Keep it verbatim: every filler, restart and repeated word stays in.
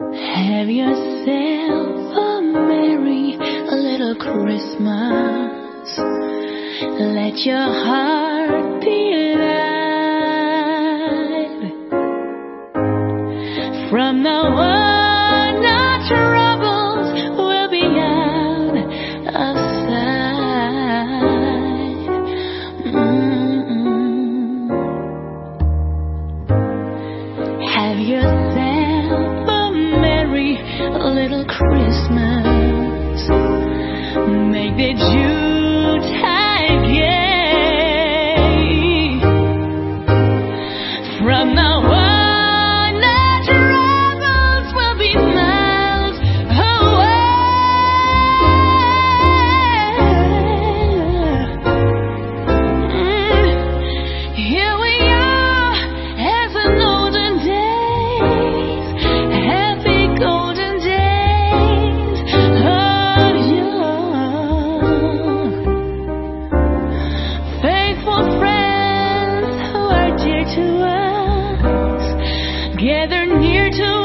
Have yourself a merry little Christmas. Let your heart be light. From now on, our troubles will be out of sight. Mm-mm. Have yourself a merry little Christmas. Make the Yuletide gay. From now on, our troubles will be miles away. Mm. Here we are, as in olden days, happy golden days of yore. Faithful friends who are dear to us, gather near to